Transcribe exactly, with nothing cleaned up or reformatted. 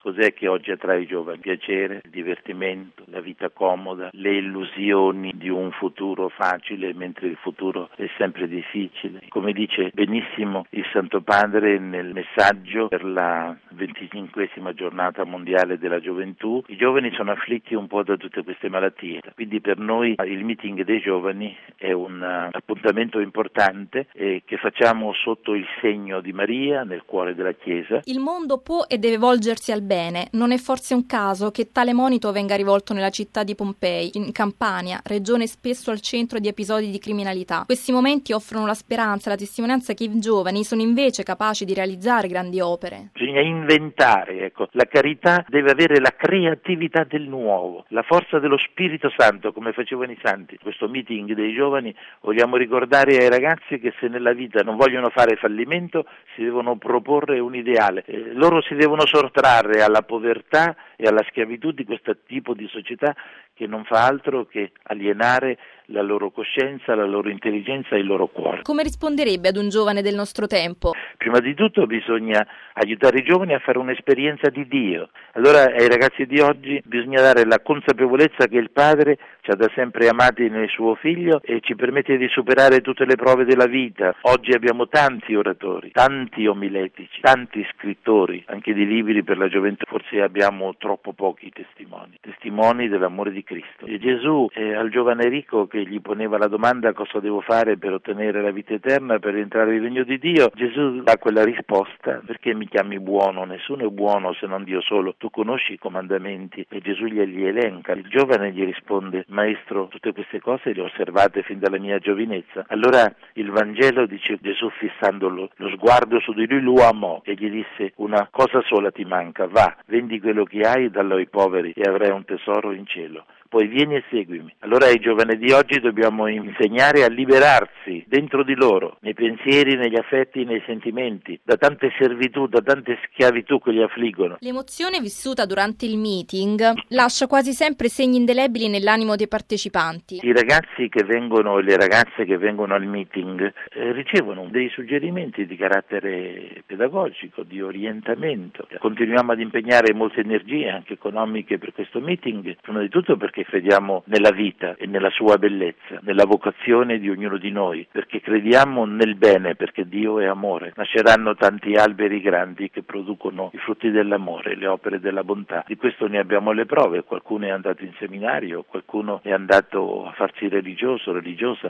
Cos'è che oggi attrae i giovani? Il piacere, il divertimento, la vita comoda, le illusioni di un futuro facile, mentre il futuro è sempre difficile. Come dice benissimo il Santo Padre nel messaggio per la venticinquesima giornata mondiale della gioventù, i giovani sono afflitti un po' da tutte queste malattie. Quindi per noi il meeting dei giovani è un appuntamento importante eh, che facciamo sotto il segno di Maria nel cuore della Chiesa. Il mondo può e deve volgersi al bene. Non è forse un caso che tale monito venga rivolto nella città di Pompei, in Campania, regione spesso al centro di episodi di criminalità. Questi momenti offrono la speranza e la testimonianza che i giovani sono invece capaci di realizzare grandi opere. Bisogna inventare, ecco. La carità deve avere la creatività del nuovo, la forza dello Spirito Santo, come facevano i santi. Questo meeting dei giovani vogliamo ricordare ai ragazzi che se nella vita non vogliono fare fallimento si devono proporre un ideale. Eh, loro si devono sottrarre alla povertà e alla schiavitù di questo tipo di società che non fa altro che alienare la loro coscienza, la loro intelligenza e il loro cuore. Come risponderebbe ad un giovane del nostro tempo? Prima di tutto bisogna aiutare i giovani a fare un'esperienza di Dio. Allora ai ragazzi di oggi bisogna dare la consapevolezza che il Padre ci ha da sempre amati nel suo Figlio e ci permette di superare tutte le prove della vita. Oggi abbiamo tanti oratori, tanti omiletici, tanti scrittori, anche di libri per la gioventù. Forse abbiamo troppo pochi testimoni, testimoni dell'amore di Cristo. E Gesù eh, al giovane ricco che gli poneva la domanda cosa devo fare per ottenere la vita eterna, per entrare nel regno di Dio, Gesù dà quella risposta: perché mi chiami buono? Nessuno è buono se non Dio solo, tu conosci i comandamenti, e Gesù glieli elenca. Il giovane gli risponde: maestro, tutte queste cose le ho osservate fin dalla mia giovinezza. Allora il Vangelo dice Gesù fissando lo, lo sguardo su di lui lo amò e gli disse: una cosa sola ti manca, va, vendi quello che hai, dallo ai poveri e avrai un tesoro in cielo. Poi vieni e seguimi. Allora ai giovani di oggi dobbiamo insegnare a liberarsi dentro di loro, nei pensieri, negli affetti, nei sentimenti, da tante servitù, da tante schiavitù che li affliggono. L'emozione vissuta durante il meeting lascia quasi sempre segni indelebili nell'animo dei partecipanti. I ragazzi che vengono e le ragazze che vengono al meeting eh, ricevono dei suggerimenti di carattere pedagogico, di orientamento. Continuiamo ad impegnare molte energie, anche economiche, per questo meeting, prima di tutto perché crediamo nella vita e nella sua bellezza, nella vocazione di ognuno di noi, perché crediamo nel bene, perché Dio è amore. Nasceranno tanti alberi grandi che producono i frutti dell'amore, le opere della bontà. Di questo ne abbiamo le prove: qualcuno è andato in seminario, qualcuno è andato a farsi religioso, religiosa,